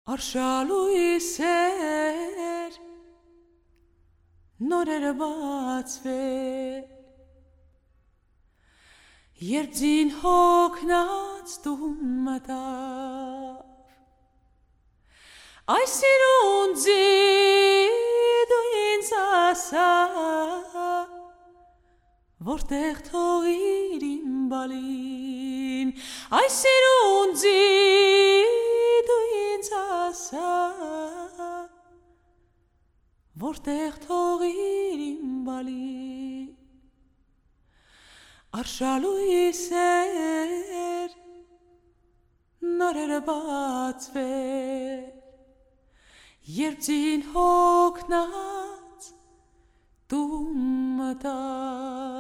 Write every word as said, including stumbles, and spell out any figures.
Ar շալույսեր նորերը բացվեր, երբ ձին հոգնած տուն մտավ, այս սիրունձի դու ինձ ասա, որտեղ թողիր իմ բալին, այս սիրունձի դու ինձ ասա, որտեղ թողիր իմ բալին, արշալույսեր նորերը բացվեր, երբ ձին հոգնած տուն մտավ.